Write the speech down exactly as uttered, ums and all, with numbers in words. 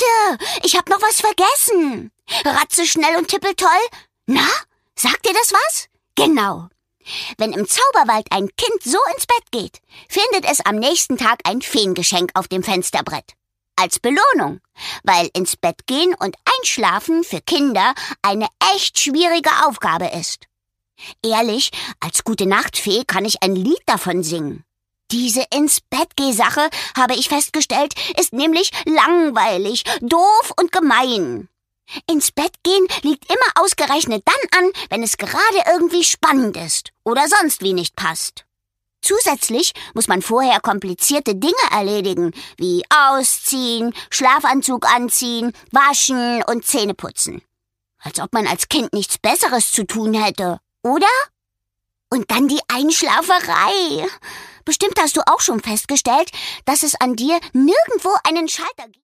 Warte, ich hab noch was vergessen. Ratze schnell und tippeltoll. Na, sagt dir das was? Genau. Wenn im Zauberwald ein Kind so ins Bett geht, findet es am nächsten Tag ein Feengeschenk auf dem Fensterbrett. Als Belohnung, weil ins Bett gehen und einschlafen für Kinder eine echt schwierige Aufgabe ist. Ehrlich, als Gute-Nacht-Fee kann ich ein Lied davon singen. Diese Ins-Bett-Geh-Sache, habe ich festgestellt, ist nämlich langweilig, doof und gemein. Ins Bett gehen liegt immer ausgerechnet dann an, wenn es gerade irgendwie spannend ist oder sonst wie nicht passt. Zusätzlich muss man vorher komplizierte Dinge erledigen, wie ausziehen, Schlafanzug anziehen, waschen und Zähne putzen. Als ob man als Kind nichts Besseres zu tun hätte, oder? Und dann die Einschlaferei. Bestimmt hast du auch schon festgestellt, dass es an dir nirgendwo einen Schalter gibt.